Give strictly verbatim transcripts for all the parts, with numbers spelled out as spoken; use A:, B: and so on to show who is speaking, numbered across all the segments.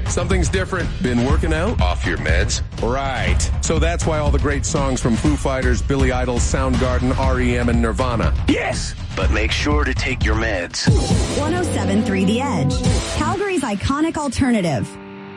A: Something's different. Been working out?
B: Off your meds?
A: Right. So that's why all the great songs from Foo Fighters, Billy Idol, Soundgarden, R E M, and Nirvana.
B: Yes, but make sure to take your meds.
C: one oh seven point three The Edge, Calgary's iconic alternative.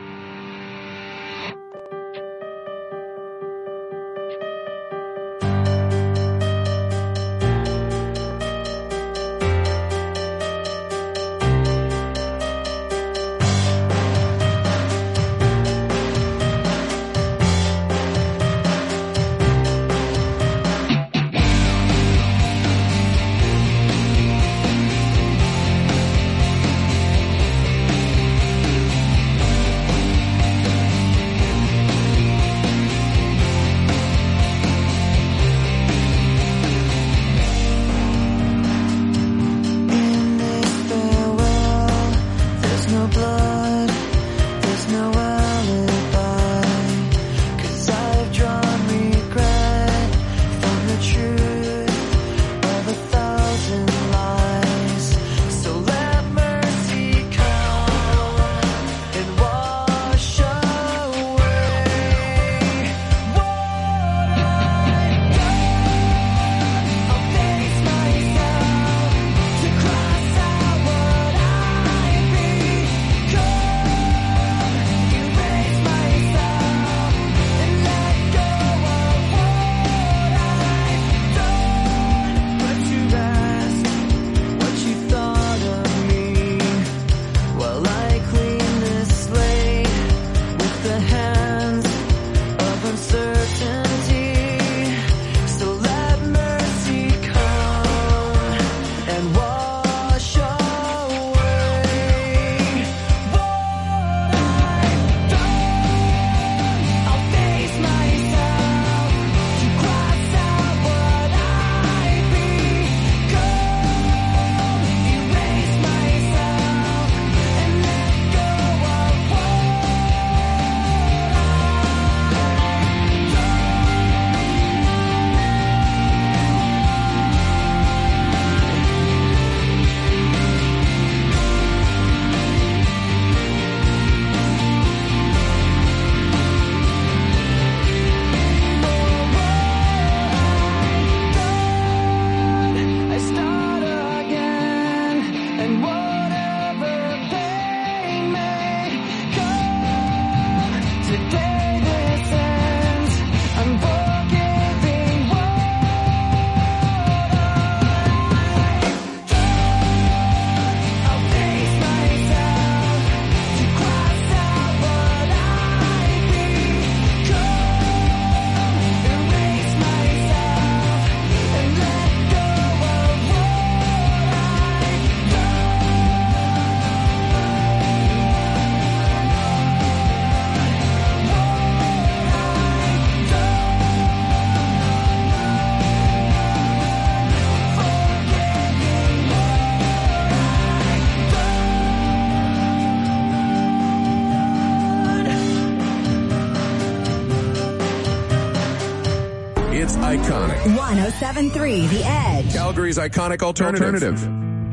A: Iconic.
C: one oh seven point three The Edge,
A: Calgary's iconic alternative. alternative.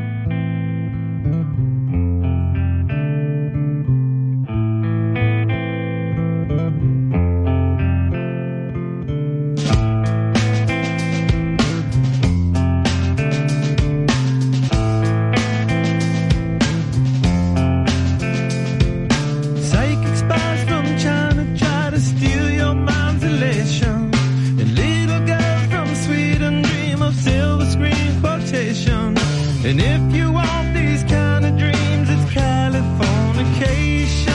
D: And if you want these kind of dreams, it's Californication.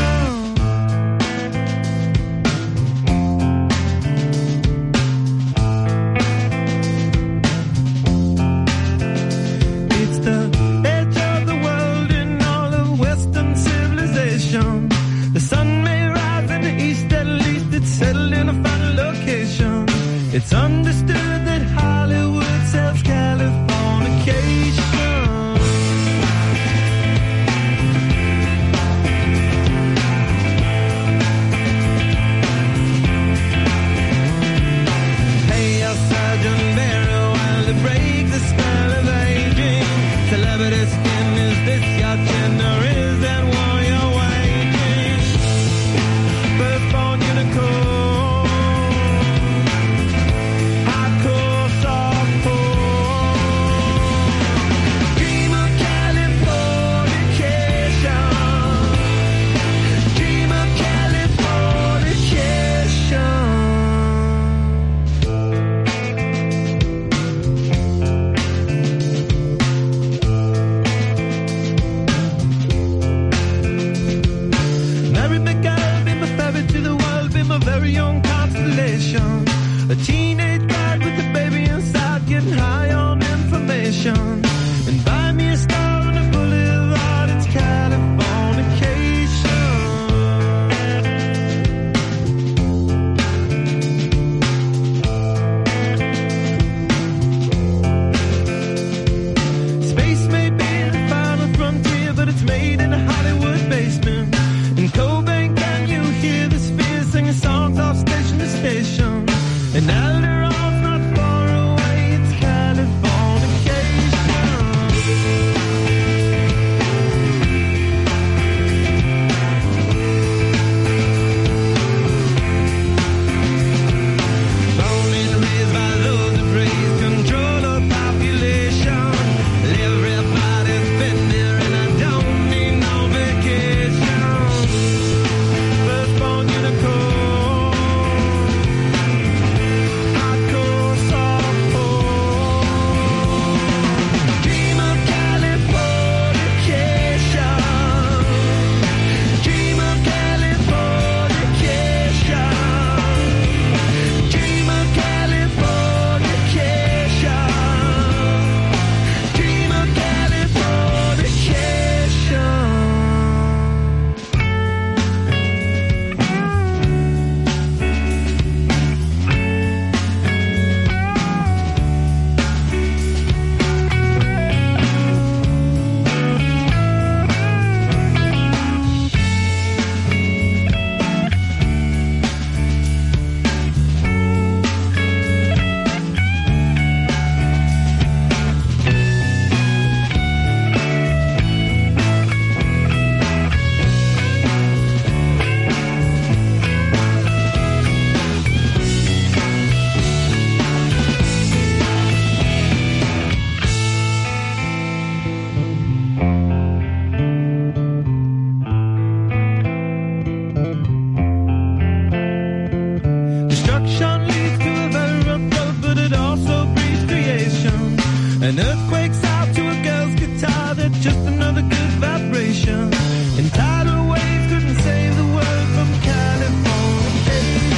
D: It's the edge of the world in all of Western civilization. The sun may rise in the east, at least it's settled in a final location. It's understood that Hollywood sells Californication. station and buy me a star on the boulevard. It's Californication. Space may be the final frontier, but it's made in a Hollywood basement. In Cobain, can you hear the sphere singing songs off station to station? And Alderon's not far away, it's Californication. Born and raised by those that praise control of population. Everybody's been there and I don't need no vacation. Firstborn unicorn, hardcore softcore. Dream of Californication. Dream of Californication. Dream of Californication. Dream of Californication. Destruction leads to a very rough road, but it also breeds creation. An earthquake's out to a girl's guitar, that's just another good vibration. And tidal waves couldn't save the world from Californication.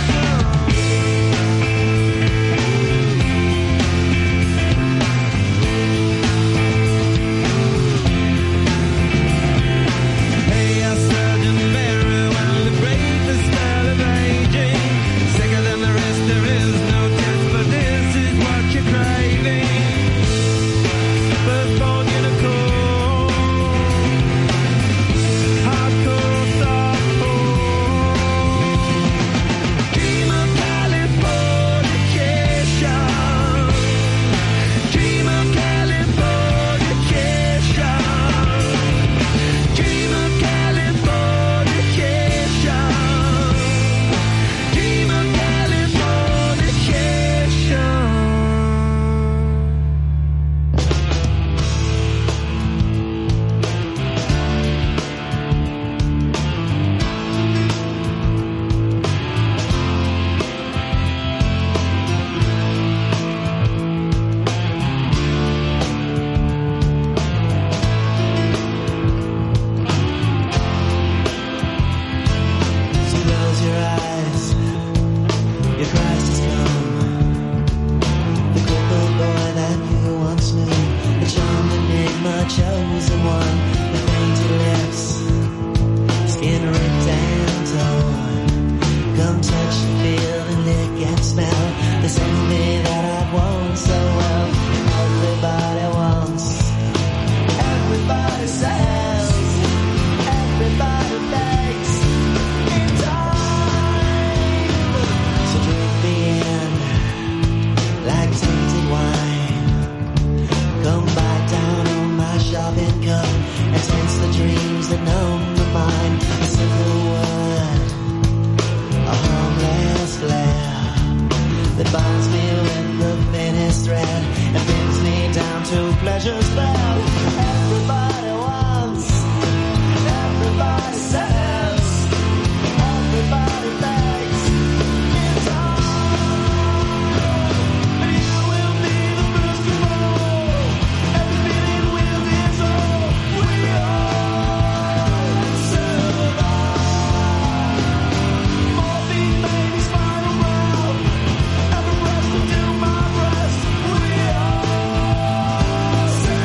D: Hey, I Sergeant Mary, well, the bravest spell of aging. Sicker than the rest, there is no test, but this is what you're craving. Firstborn unicorn, hardcore softcore. Dream of Californication. Dream of Californication. Dream of Californication. Dream of Californication. So close your eyes, your Christ has come. The crippled boy that you once knew, the charmed enigma, chosen one, the painted lips, skin ripped and torn. Come touch and feel and lick and smell the same me that I've worn so well. Everybody wants, everybody says, everybody begs in time. So drink me in like tainted wine. Come back down on my shopping cup and taste the dreams that numb the mind. A simple word, a harmless flare that binds me with the thinnest thread and brings me down to pleasure's bed. Everybody wants, everybody says, everybody begs in time. And you will be the first to know. Every minute will be so. We all survive. Morphine, baby, spiral round. Every breath to do my breast. We all survive.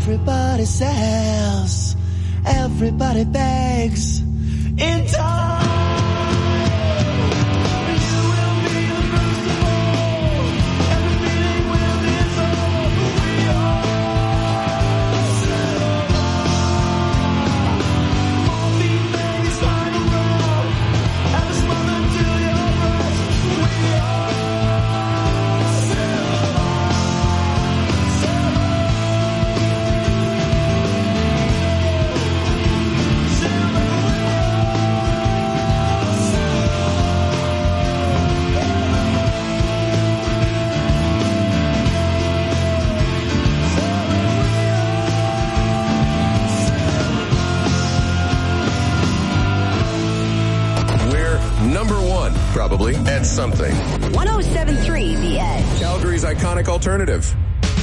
D: Everybody sells, everybody begs in time.
A: Probably at something.
C: one oh seven point three The Edge.
A: Calgary's iconic alternative.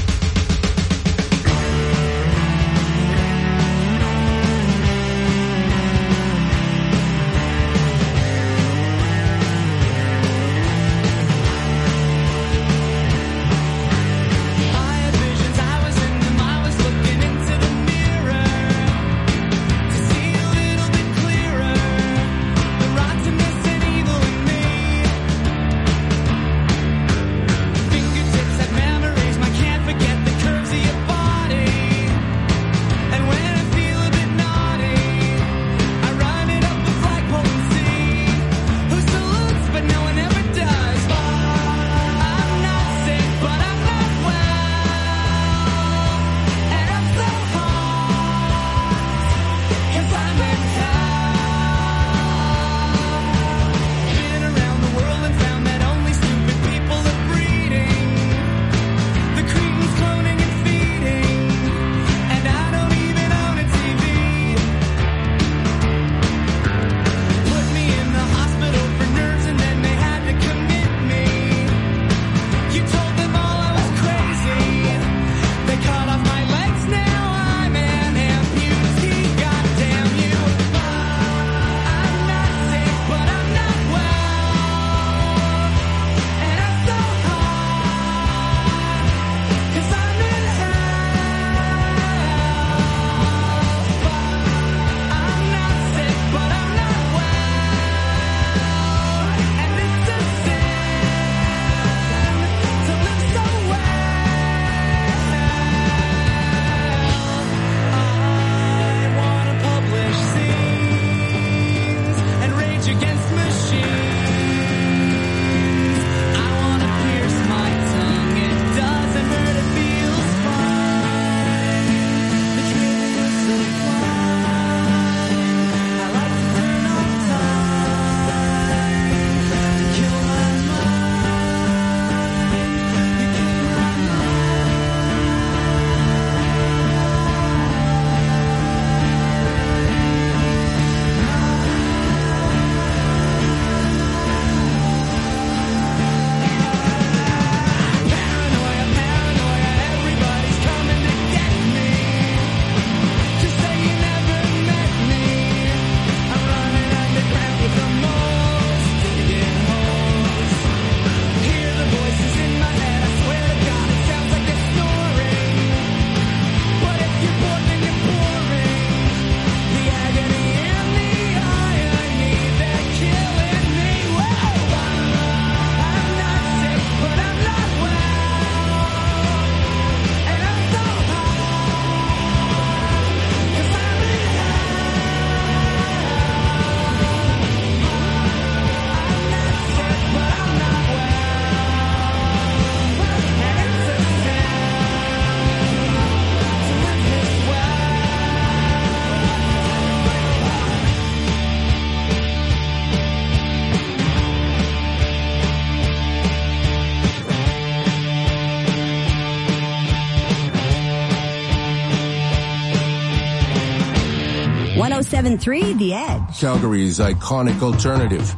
C: one oh seven point three The Edge.
A: Calgary's iconic alternative.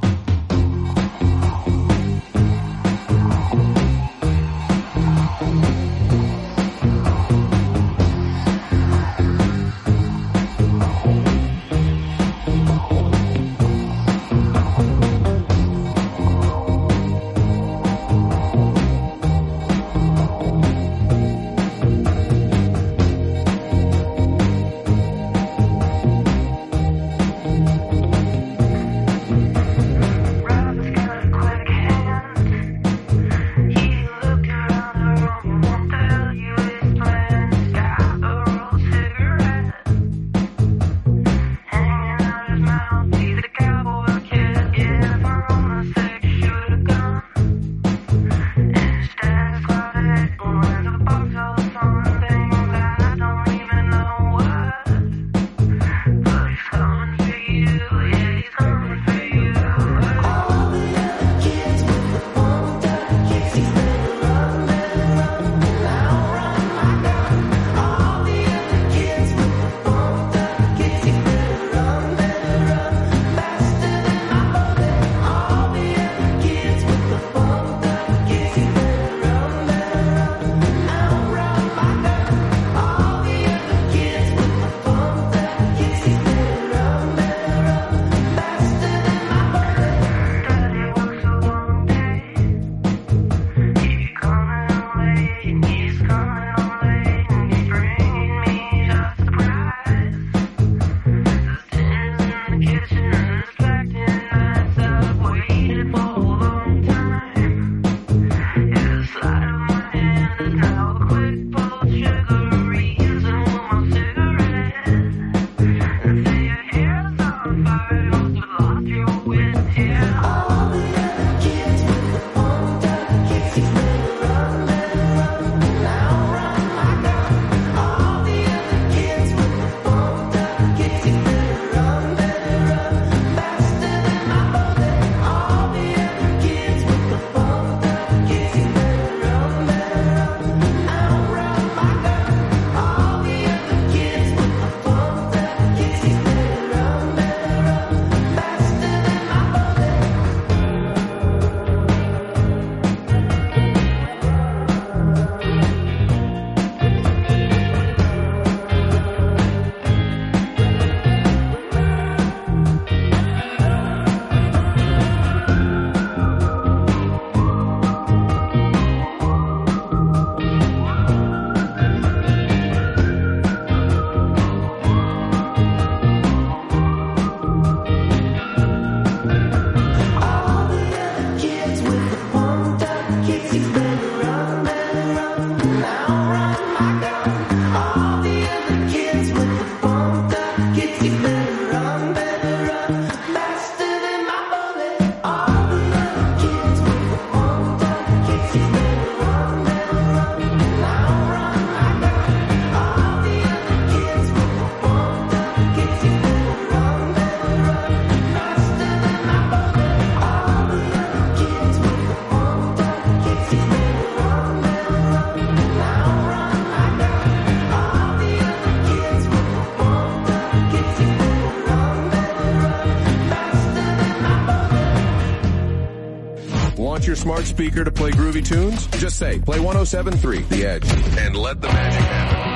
A: smart speaker to play groovy tunes? Just say, play one oh seven point three, The Edge, and let the magic happen.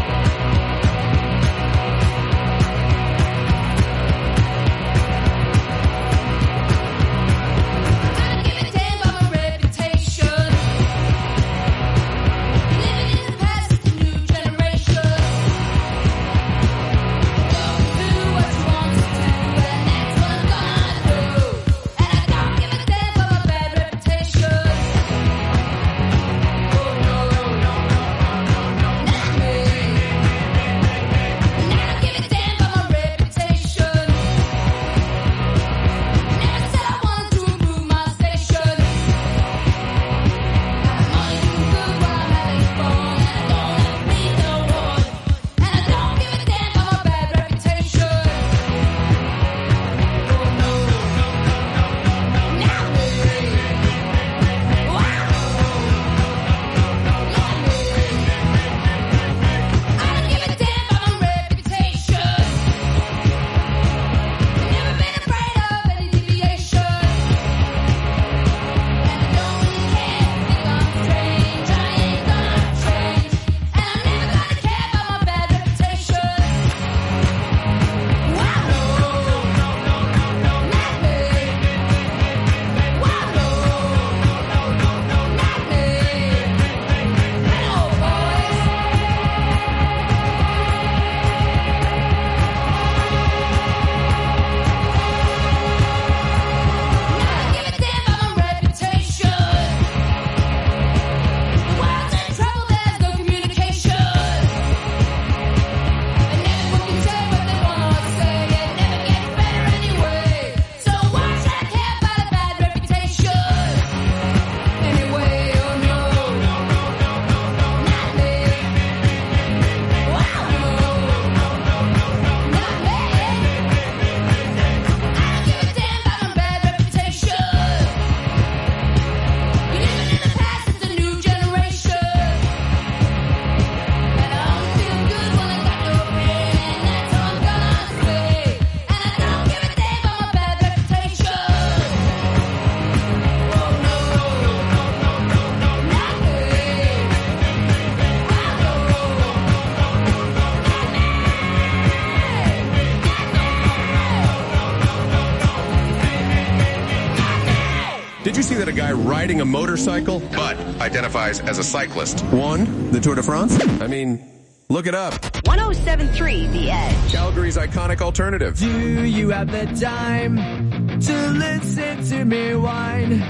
A: Did you see that a guy riding a motorcycle, but identifies as a cyclist, won the Tour de France? I mean, look it up.
C: one oh seven point three, The Edge.
A: Calgary's iconic alternative.
E: Do you have the time to listen to me whine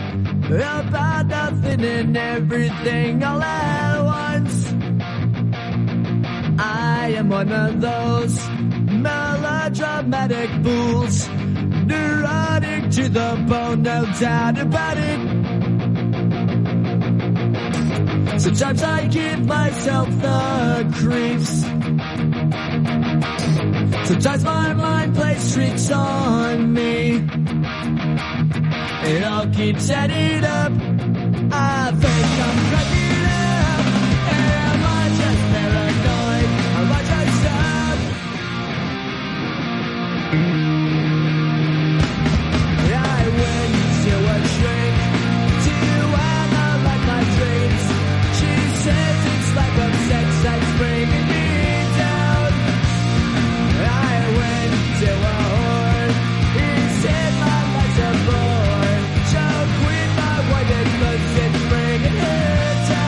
E: about nothing and everything all at once? I am one of those melodramatic fools, neurotic to the bone, no doubt about it. Sometimes I give myself the creeps. Sometimes my mind plays tricks on me. It all keeps adding up. I think I'm cracking up. Am I just paranoid? Am I just up? I went to a shrink to analyze my dreams. She says it's like a sex that's bringing me down. I went to a whore. He said my life's a bore. Choke with my wife and cause it's bringing her down.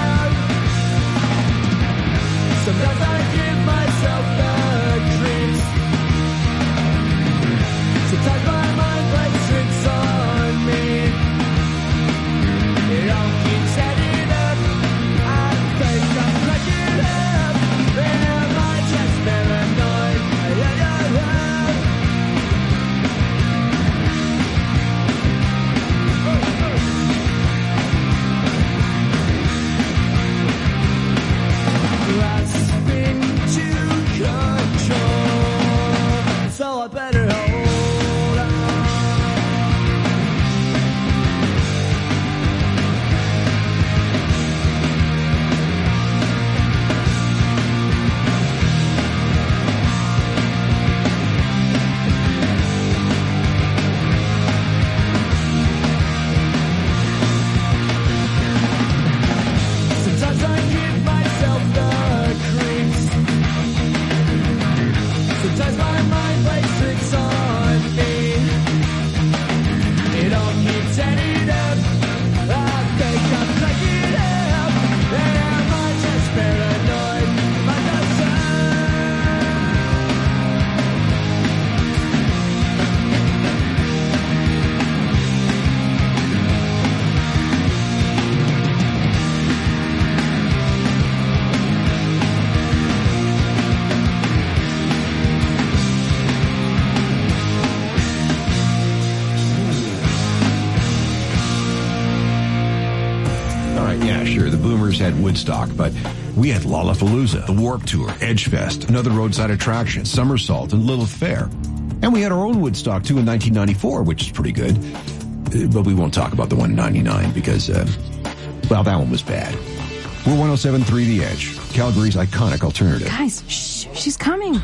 F: others had Woodstock, but we had Lollapalooza, the Warped Tour, Edgefest, another roadside attraction, Somersault, and Lilith Fair. And we had our own Woodstock, too, in nineteen ninety-four, which is pretty good. Uh, But we won't talk about the one in ninety-nine because, uh, well, that one was bad. We're one oh seven point three The Edge, Calgary's iconic alternative.
G: Guys, shh, she's coming.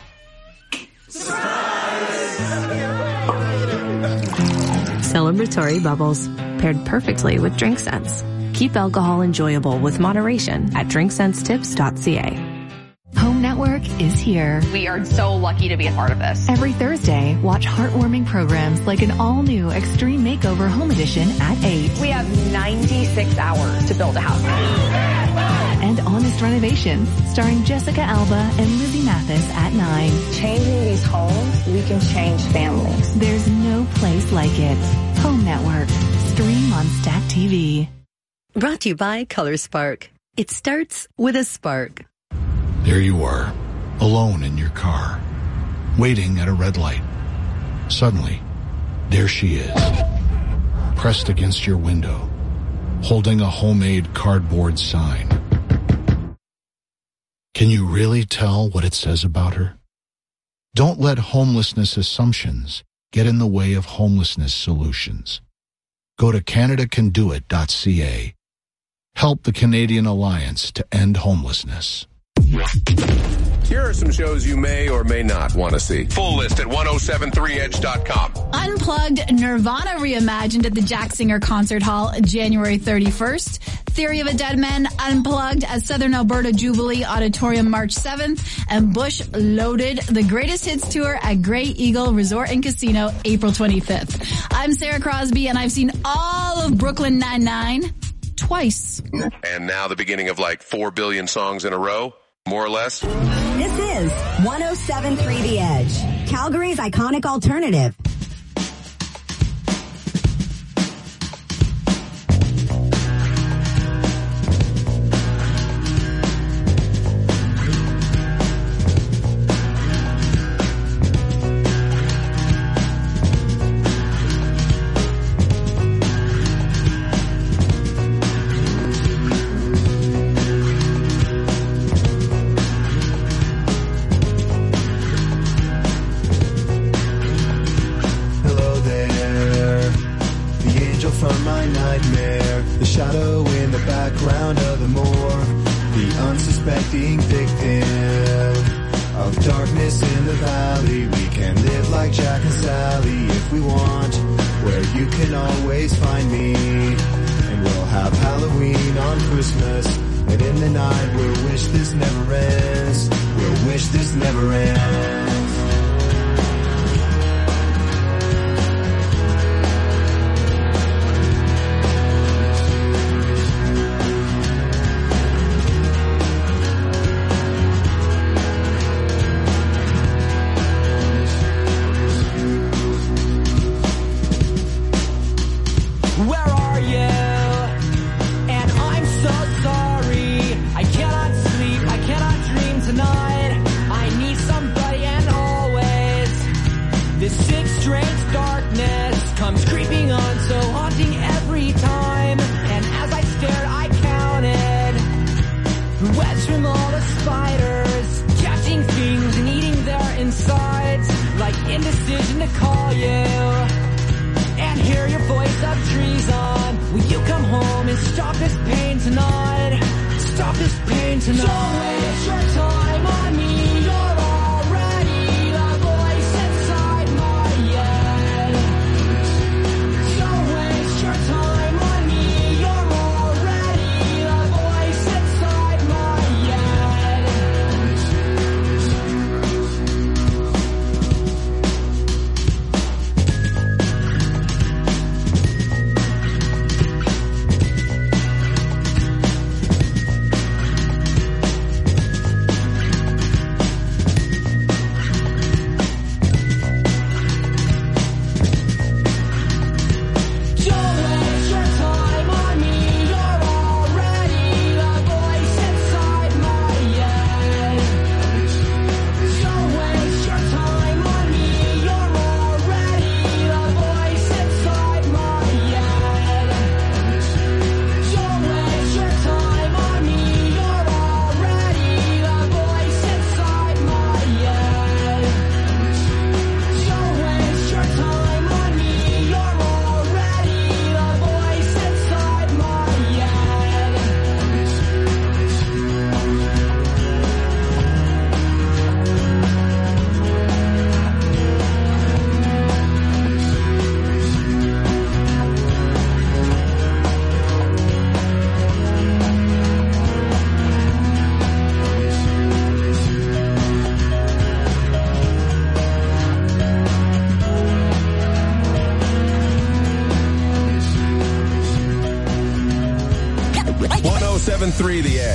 G: Celebratory bubbles, paired perfectly with drink scents. Keep alcohol enjoyable with moderation at drink sense tips dot c a.
H: Home Network is here.
I: We are so lucky to be a part of this.
H: Every Thursday, watch heartwarming programs like an all-new Extreme Makeover Home Edition at eight.
I: We have ninety-six hours to build a house.
H: And Honest Renovations, starring Jessica Alba and Lizzie Mathis at nine.
I: Changing these homes, we can change families.
H: There's no place like it. Home Network. Stream on Stack T V.
J: Brought to you by Color Spark. It starts with a spark.
K: There you are, alone in your car, waiting at a red light. Suddenly, there she is, pressed against your window, holding a homemade cardboard sign. Can you really tell what it says about her? Don't let homelessness assumptions get in the way of homelessness solutions. Go to Canada Can Do It dot c a. Help the Canadian Alliance to End Homelessness.
A: Here are some shows you may or may not want to see. Full list at ten seventy-three edge dot com.
L: Unplugged, Nirvana reimagined at the Jack Singer Concert Hall January thirty-first. Theory of a Dead Man Unplugged at Southern Alberta Jubilee Auditorium March seventh. And Bush Loaded, the Greatest Hits Tour at Grey Eagle Resort and Casino April twenty-fifth. I'm Sarah Crosby and I've seen all of Brooklyn Nine-Nine twice.
A: And now the beginning of like four billion songs in a row, more or less.
C: This is one oh seven point three The Edge, Calgary's iconic alternative.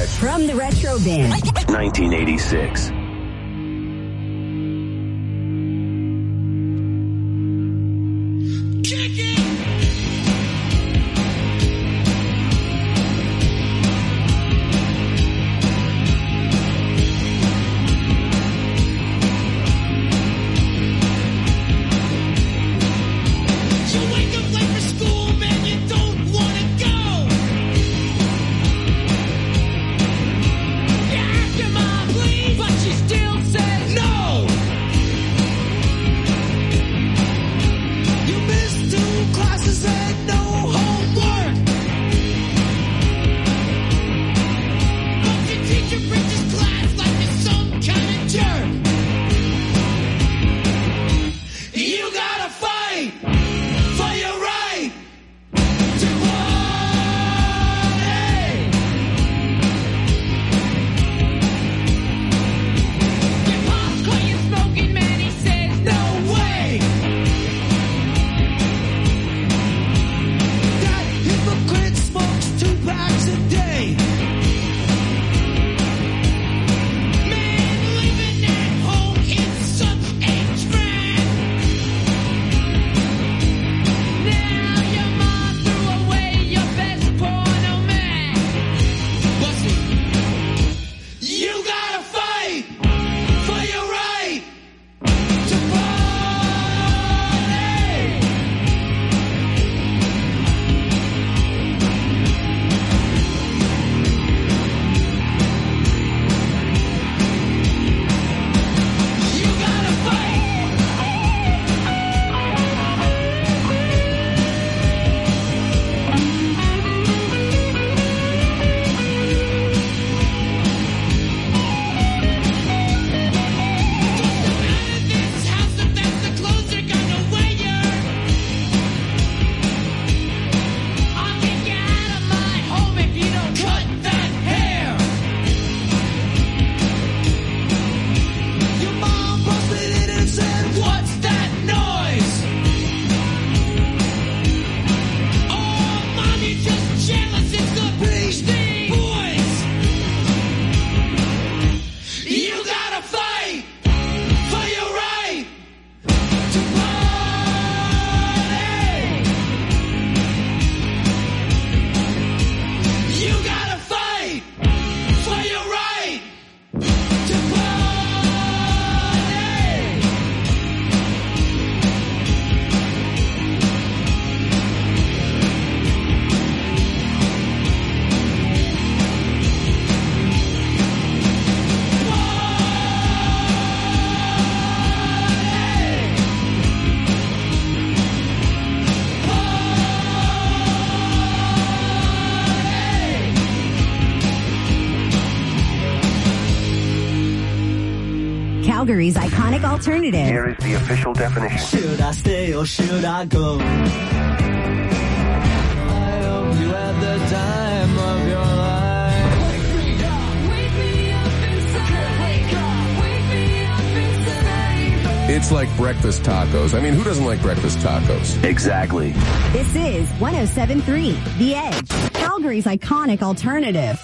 B: Edge.
C: From the Retro Bin.
B: nineteen eighty-six.
C: Calgary's iconic alternative.
B: Here is the official definition.
D: Should I stay or should I go? I hope you had the time of your life. Wake me up, wake me up inside. Wake up, wake me up inside.
A: It's like breakfast tacos. I mean, who doesn't like breakfast tacos?
B: Exactly.
C: This is one oh seven point three The Edge, Calgary's iconic alternative.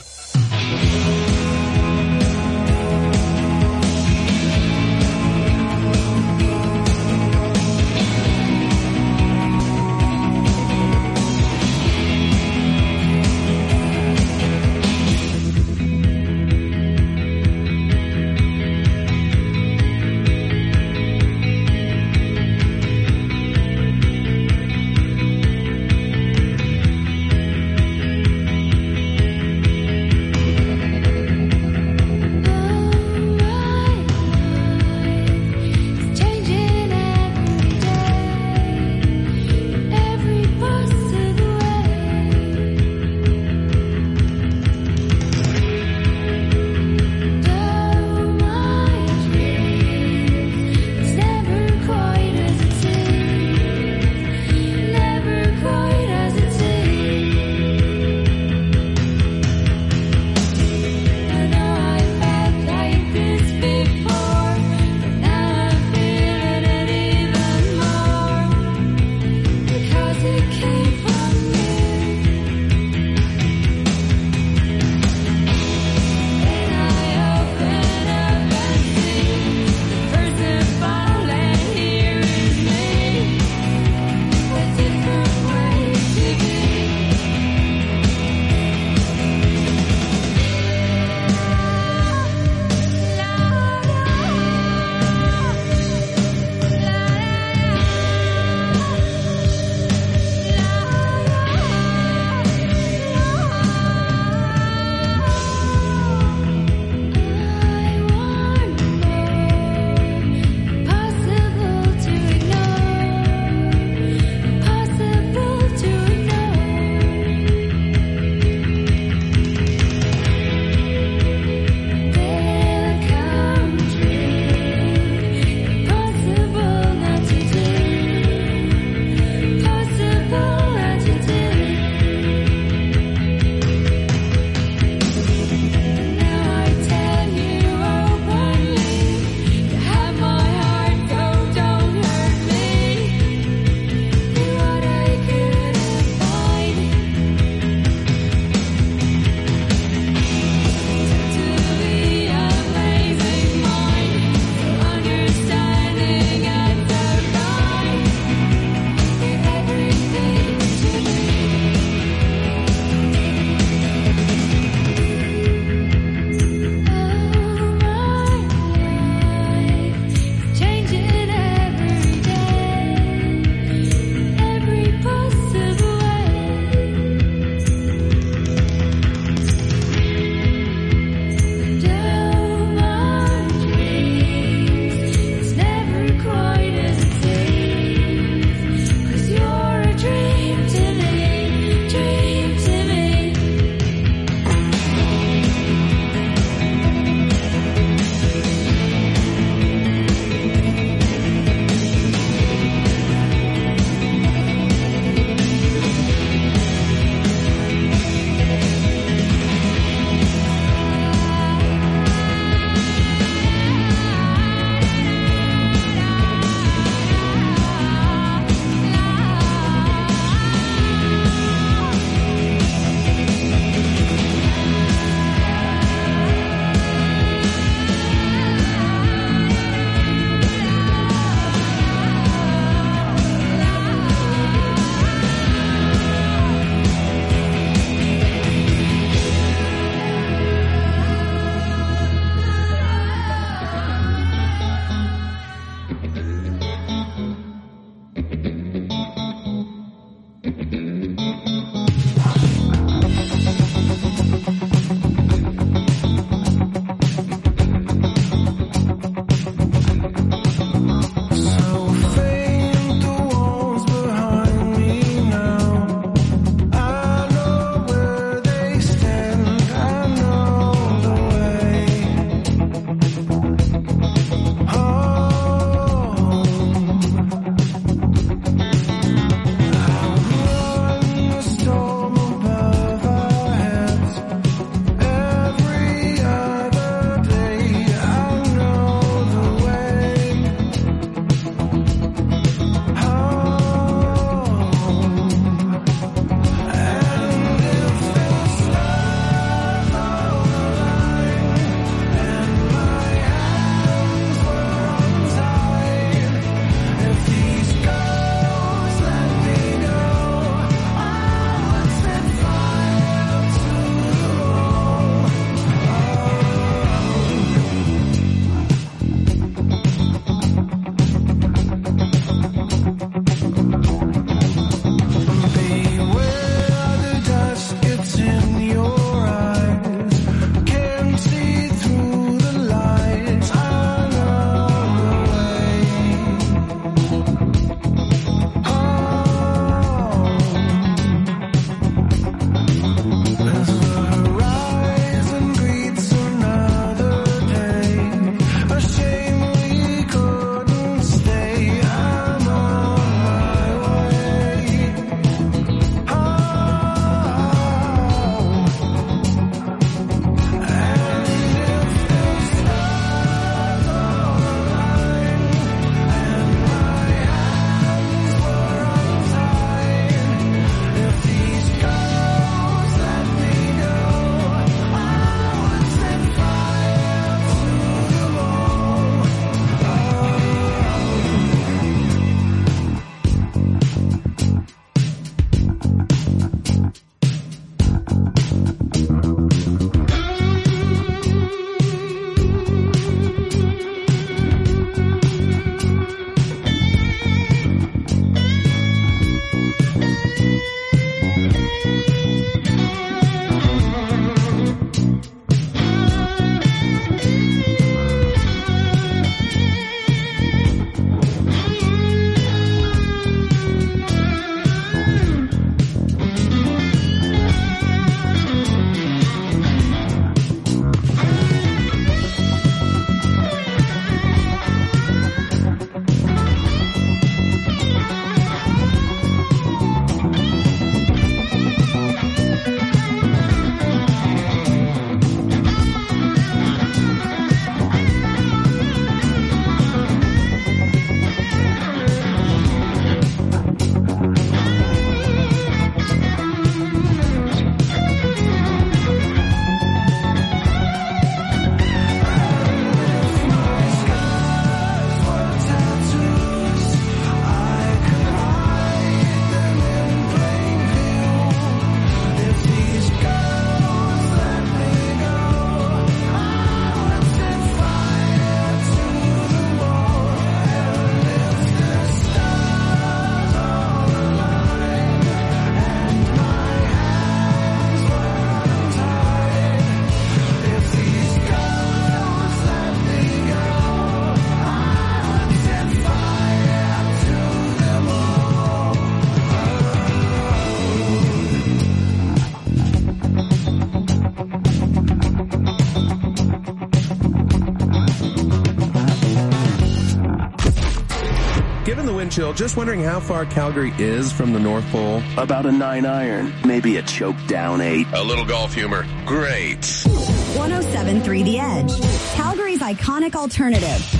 A: Given the wind chill, just wondering how far Calgary is from the North Pole.
B: About a nine iron, maybe a choke down eight.
A: A little golf humor. Great.
C: one oh seven point three The Edge, Calgary's iconic alternative.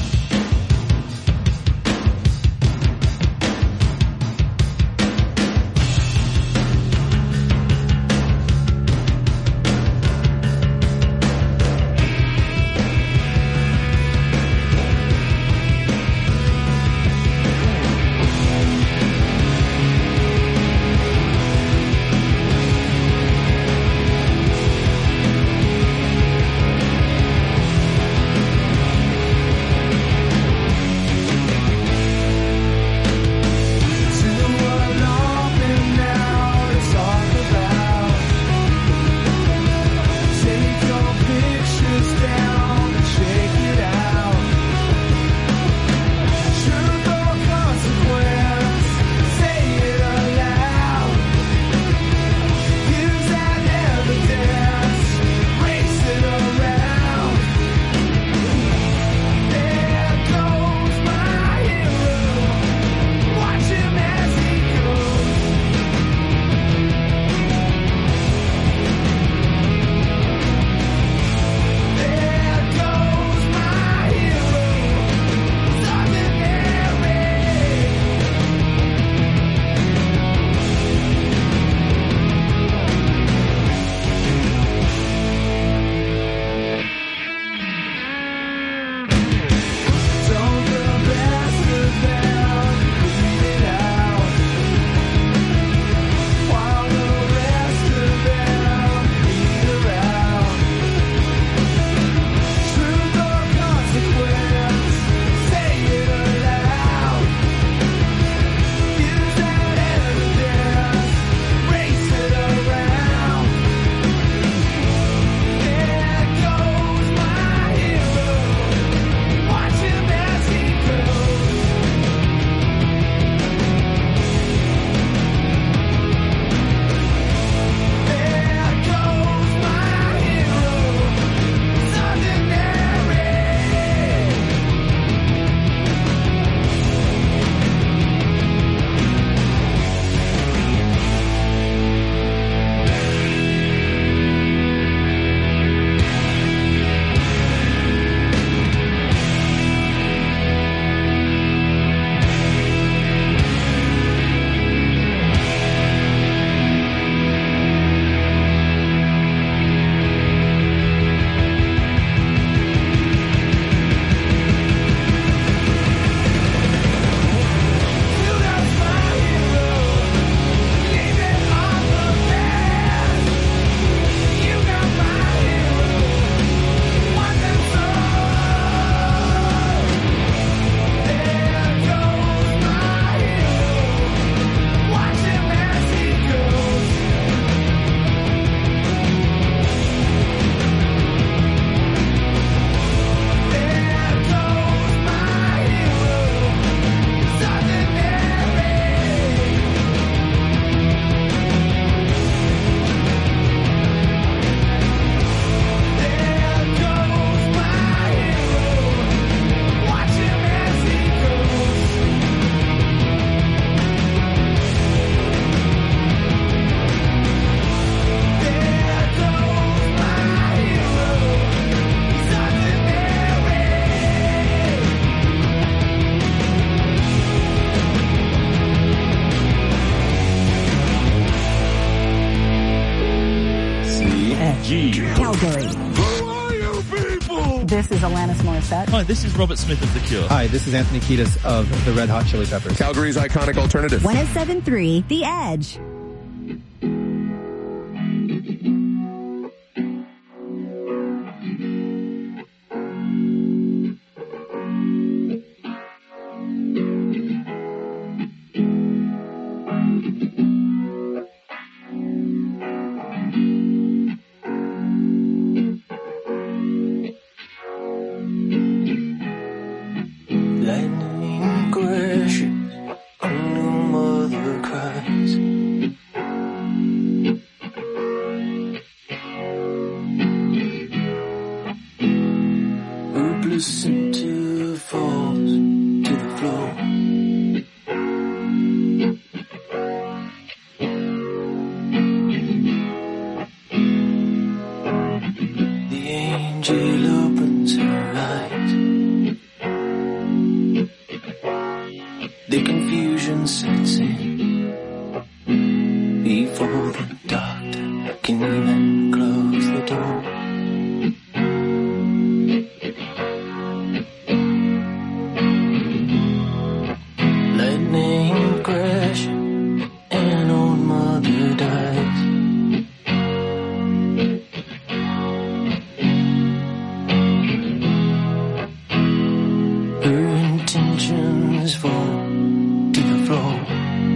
C: Calgary.
M: Who are you people?
N: This is Alanis Morissette.
O: Hi, this is Robert Smith of The Cure.
P: Hi, this is Anthony Kiedis of the Red Hot Chili Peppers.
A: Calgary's iconic alternative.
C: one oh seven point three The Edge.
D: Lightning crashes under mother cries. Herb listen to falls to the floor. sun sets in, before the doctor can even close the door. Lightning crash, and old mother dies. Her intentions fall to the floor.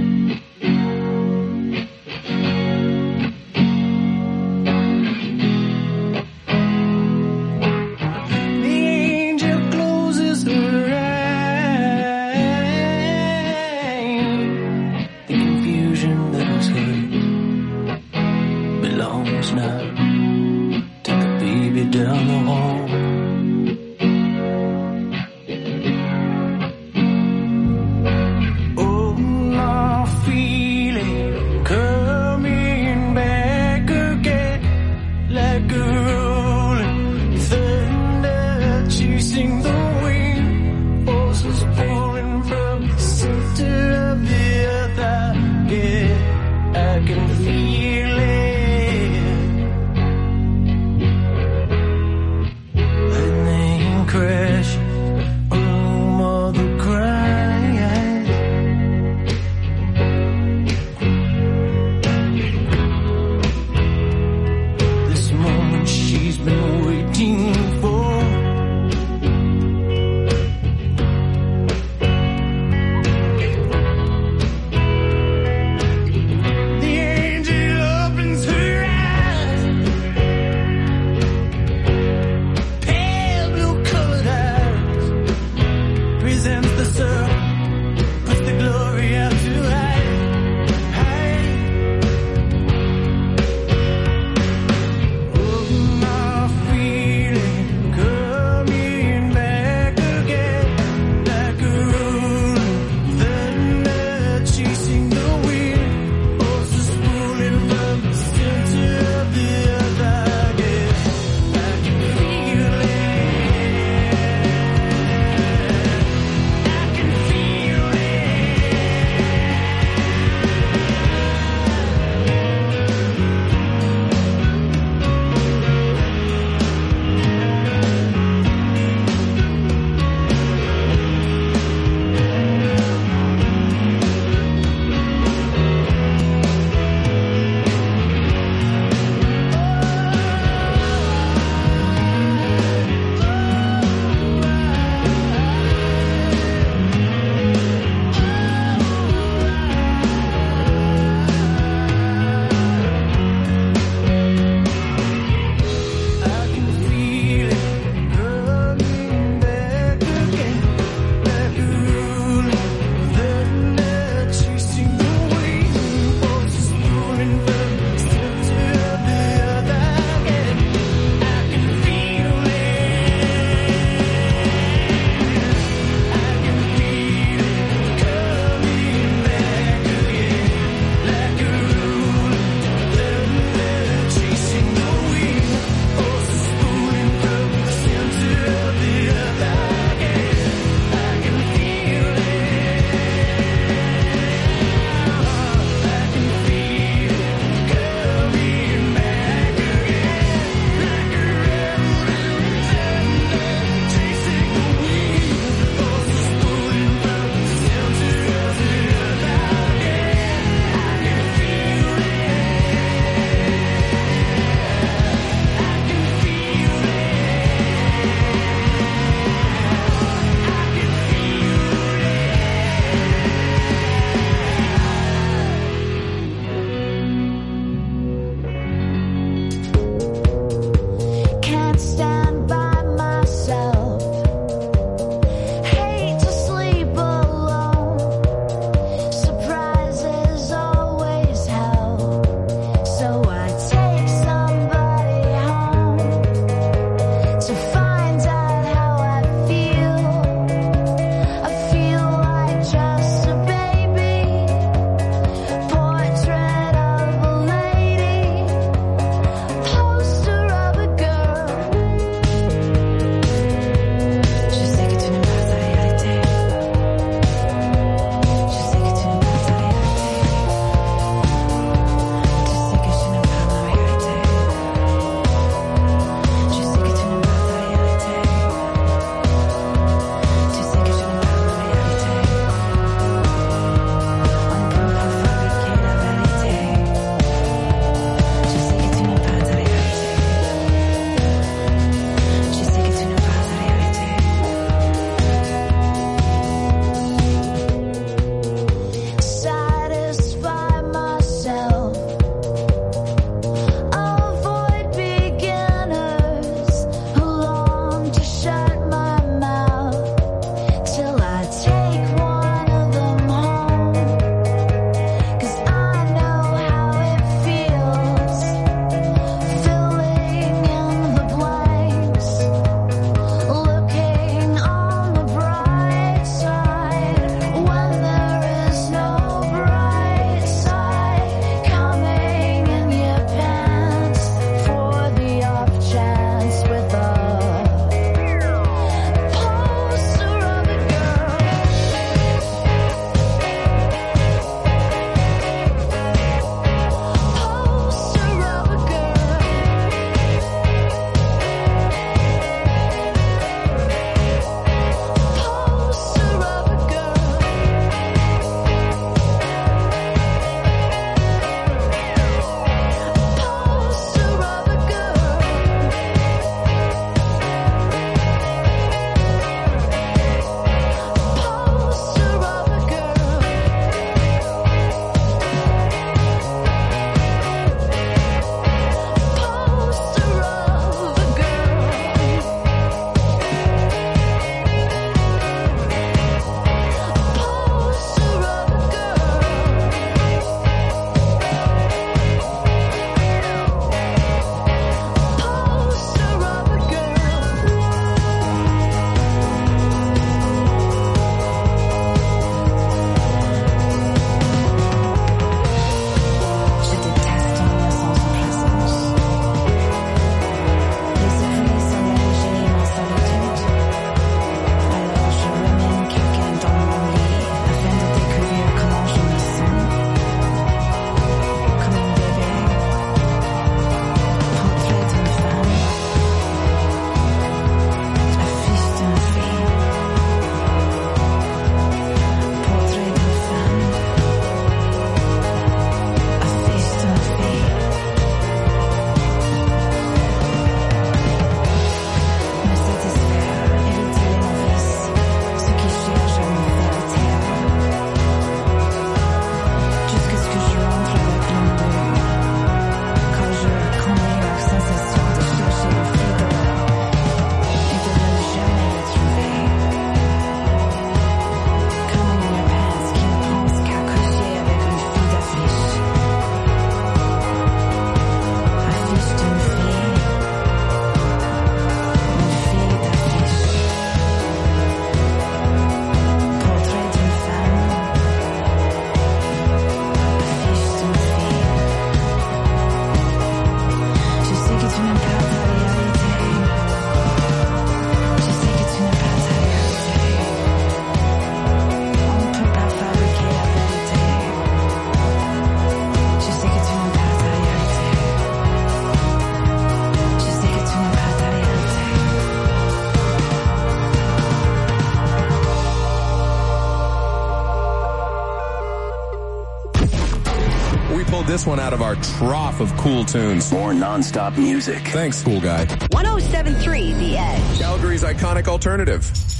A: pulled this one out of our trough of cool tunes.
B: More nonstop music.
A: Thanks, cool guy.
C: one oh seven point three The Edge.
A: Calgary's iconic alternative.